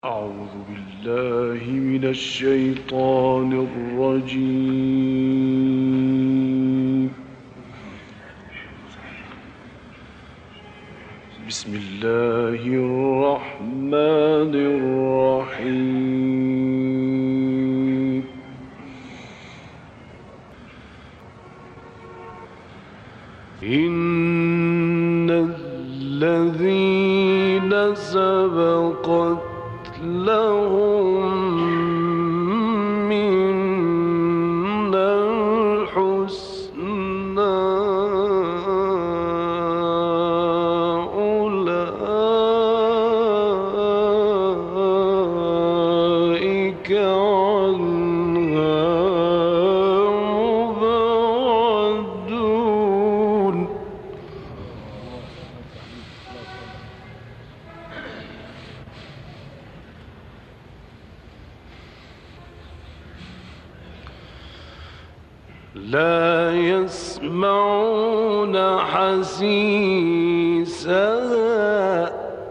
أعوذ بالله من الشيطان الرجيم. بسم الله الرحمن الرحيم. إن الذين سبقت لهم منا الحسنى أولئك عنها مبعدون. لا يسمعون حسيسها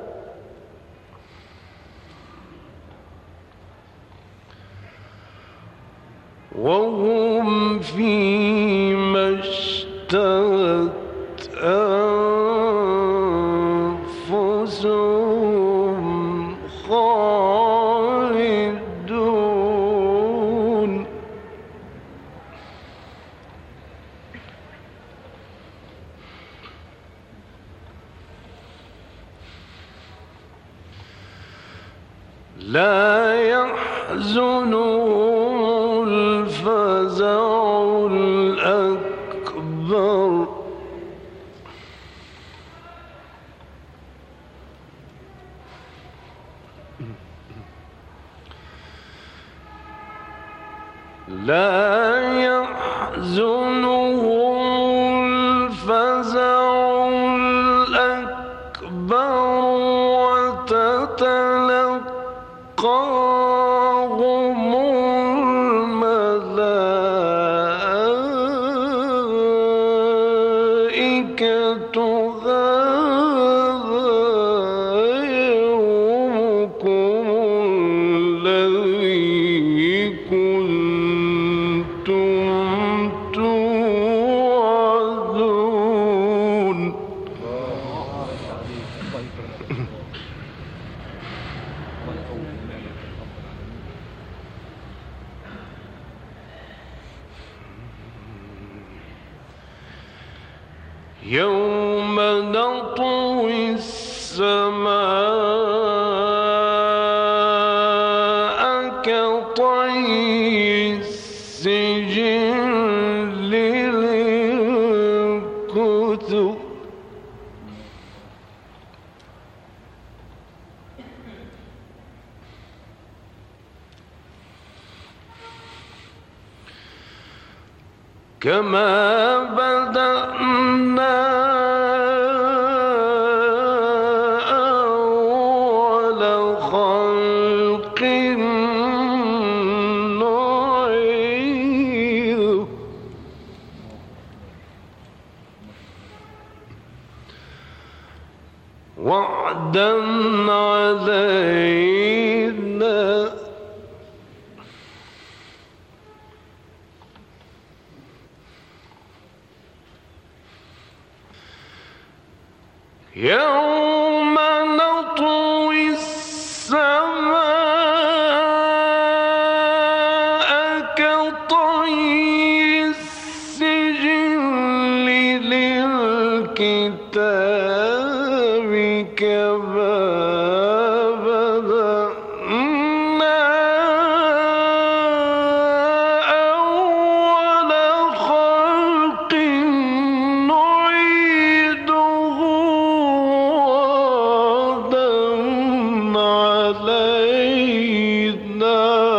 وهم فيما اشتهت أنفسهم خالدون. لا يحزنهم الفزع الأكبر وتتلقاهم الملائكة هذا يومكم الذي كنتم توعدون. يوم نطوي السماء كطي السجل للكتب كما بدأنا أول خلق نعيده وعدا علينا يوم نطوي السماء كطي السجل للكتاب كما بدأنا أول خلق نعيده وعدا علينا.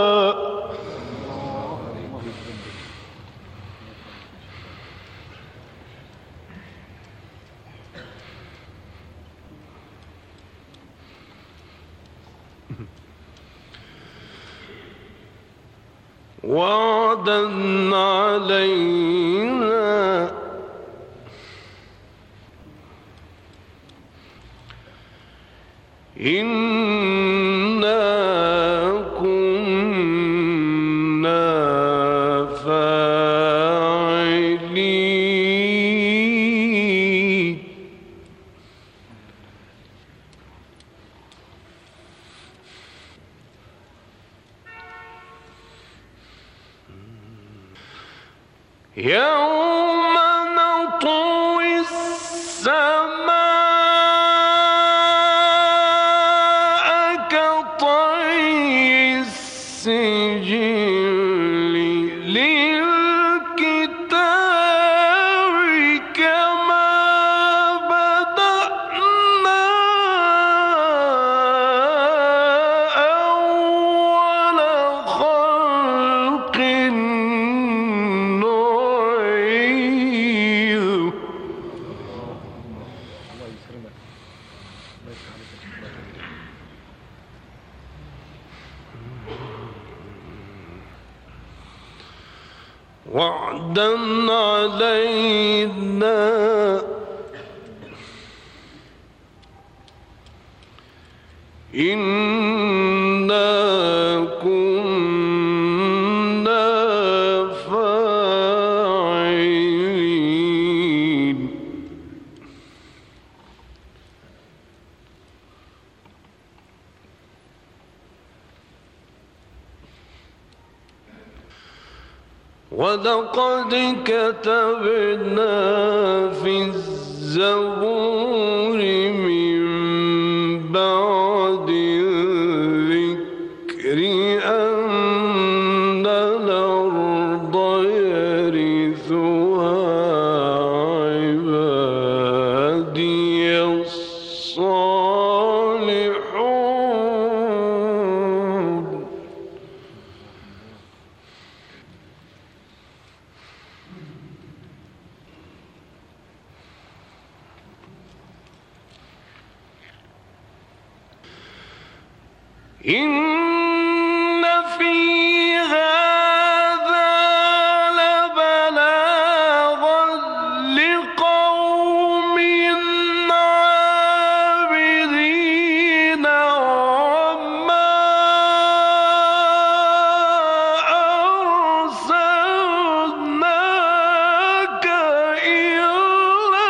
وعدا علينا إنا يوم نطوي السماء كطي السجل للكتاب كما بدأنا أول خلق نعيده. وعدا علينا إنا كنا فاعلين. ولقد كتبنا في الزبور من بعد الذكر أن الأرض يرثها عبادي الصالحون. إن في هذا لبلاغا لقوم عابدين وما أرسلناك إلا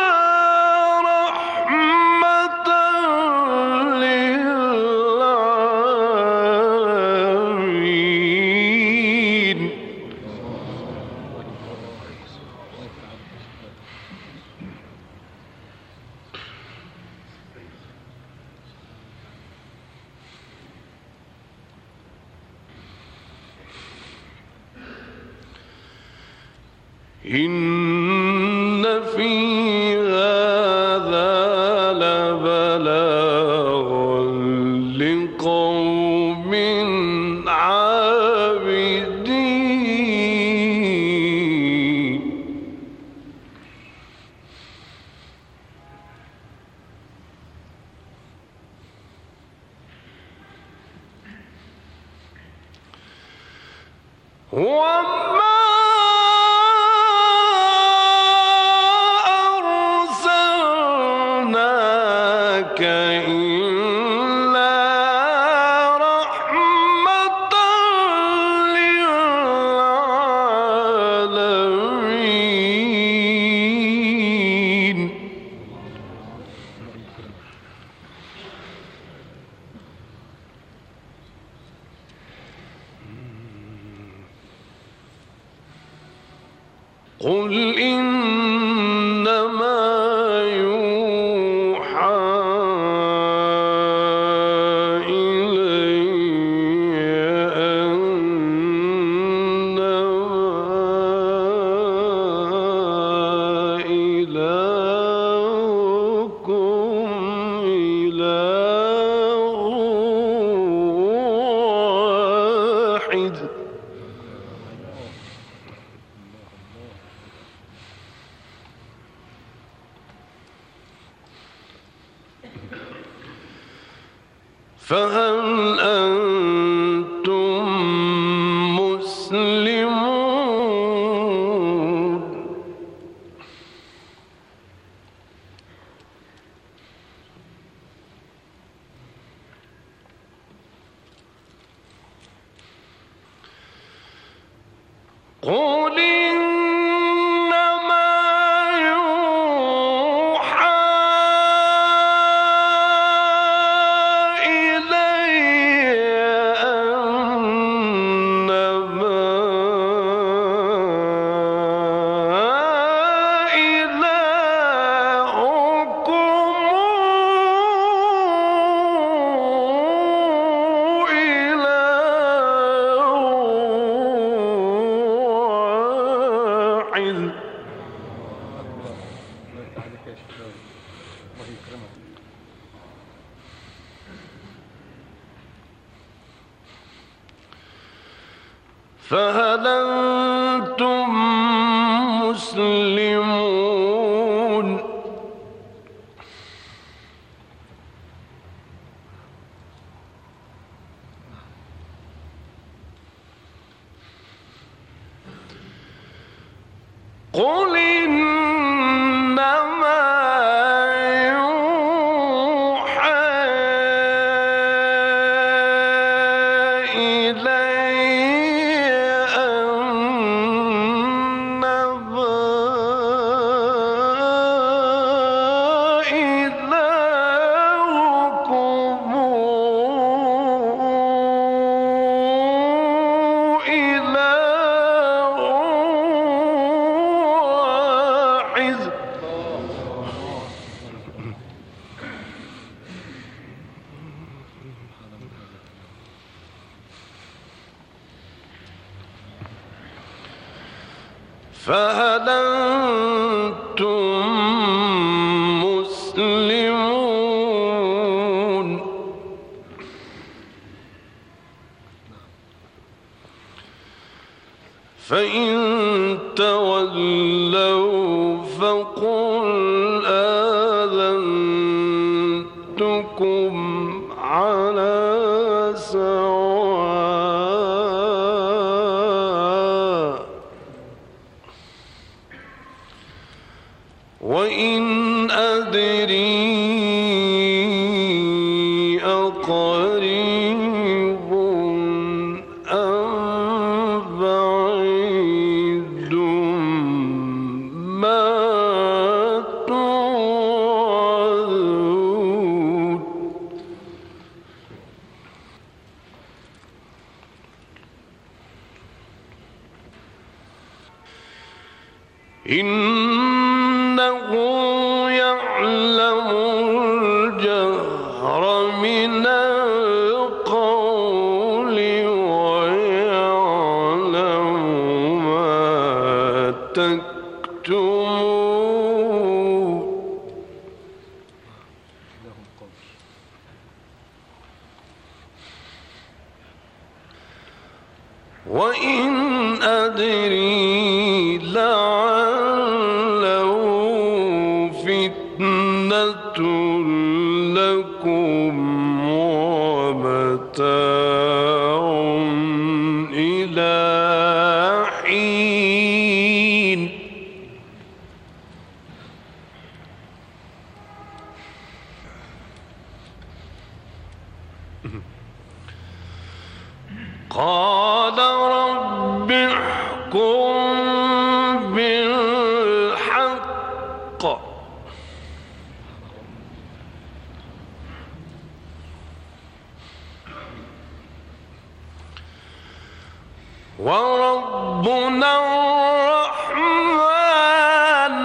رحمة للعالمين. إن في هذا لبلاغا لقوم عابدين. وما أرسلناك إلا رحمة للعالمين. قل إنما يوحى إلي أنما إلهكم إله واحد. فهل أنتم مسلمون؟ قل إنما يوحى إلي أنما فهل أنتم مسلمون قل إنما يوحى إلي أنما إلهكم إله واحد فهل أنتم مسلمون فإن تولوا فقل آذنتكم على سواء وإن أدري أقريب أم بعيد ما توعدون إنه يعلم الجهر من القول ويعلم ما تكتمون وإن أدري لعله فتنة لكم ومتاع إلى حين قال رب احكم بالحق وربنا الرحمن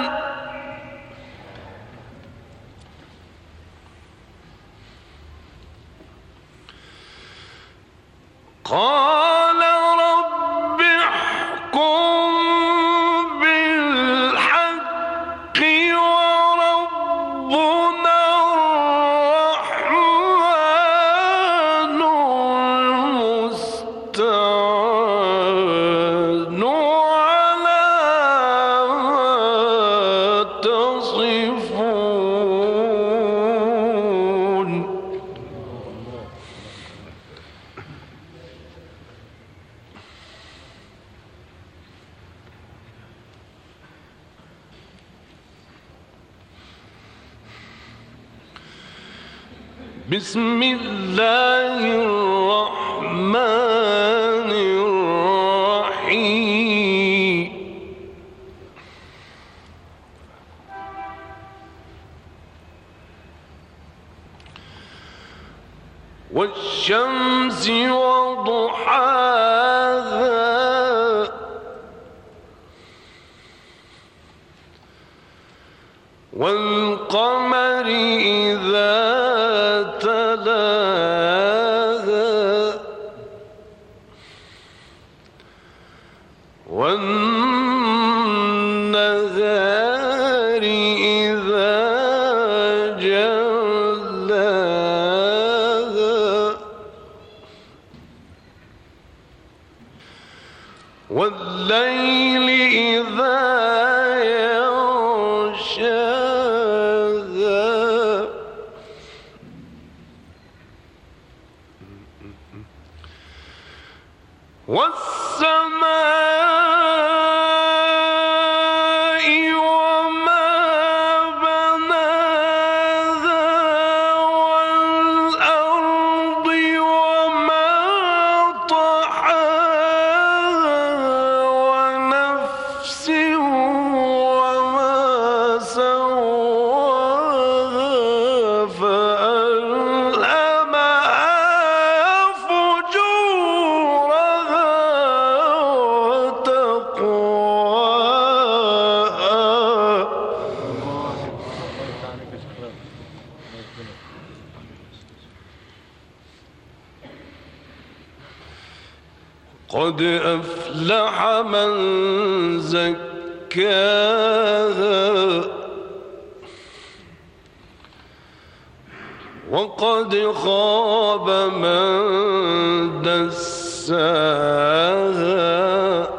قال رب احكم بالحق وربنا الرحمن المستعان على ما تصفون بسم الله الرحمن الرحيم والشمس وضحاها والقمر إذا تلاها والنهار إذا جلاها والليل إذا يغشاها والسماء قد أفلح من زكاها وقد خاب من دساها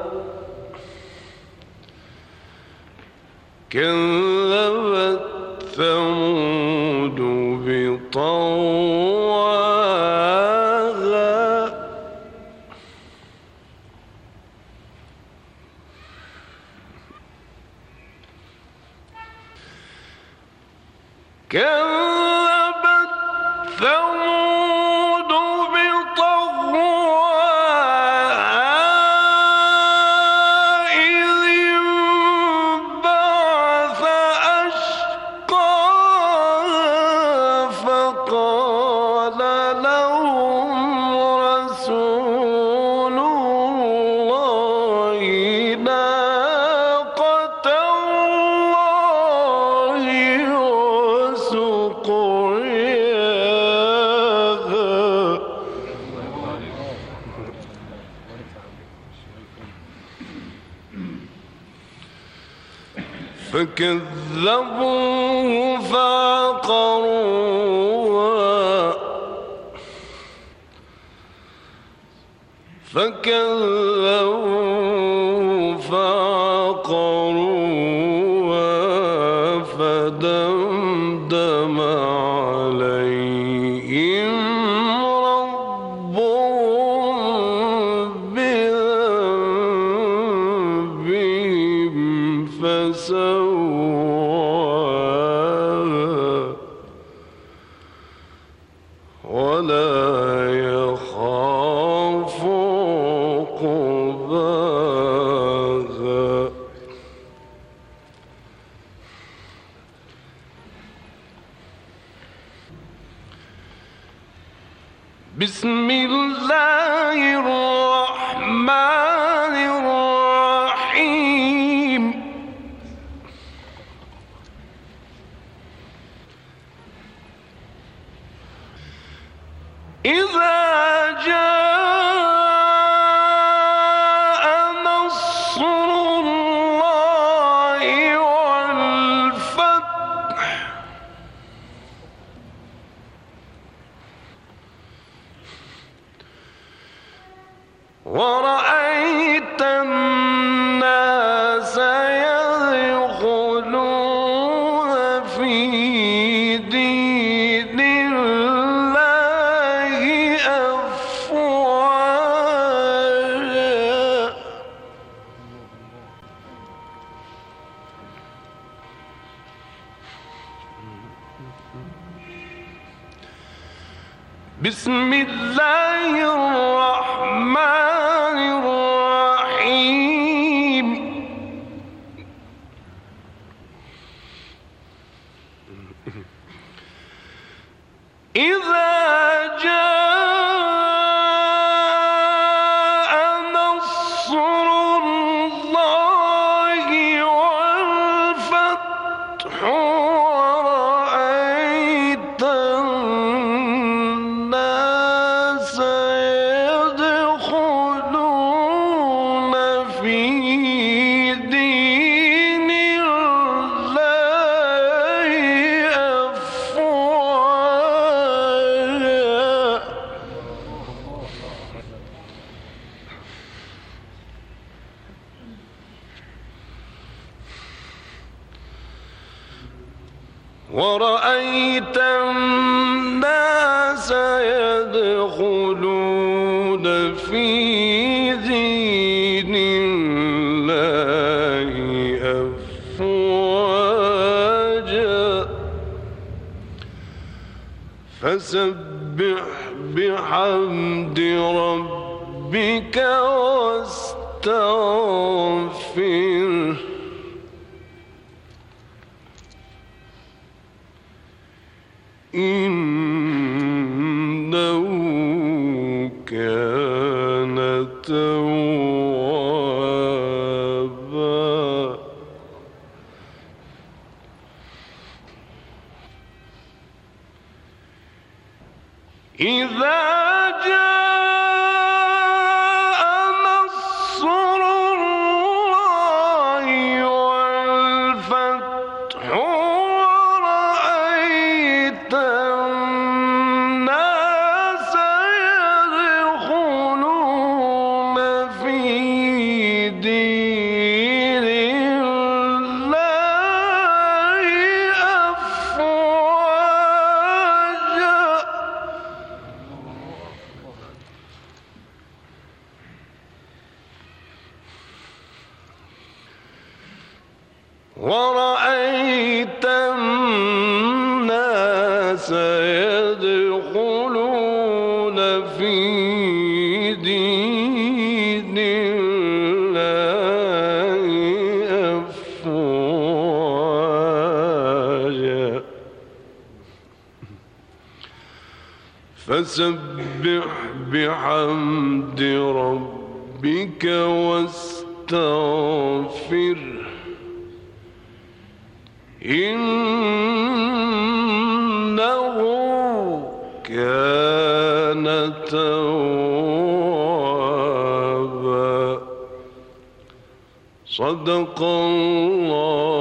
كذبت ثمود بطغواها كذبت ثمود بطغواها إذ انبعث أشقاها فقال لهم رسول الله ناقة الله وسقياها فكذبوه فعقروها فدمدم عليهم ربهم بذنبهم فسواها ولا يخاف عقباها بسم الله الرحمن الرحيم إذا جاء نصر الله والفتح ورأيت الناس يدخلون في دين الله أفواجا بسم الله الرحمن الرحيم إذا جاء نصر الله والفتح ورأيت الناس يدخلون ورأيت الناس يدخلون في دين الله أفواجا فسبح بحمد ربك واستغفره إنه كان توابا إذا جاء نصر الله والفتح ورأيت الناس يدخلون في دين الله أفواجا ورأيت الناس يدخلون في دين الله أفواجا فسبح بحمد ربك واستغفره إنه كان توابا صدق الله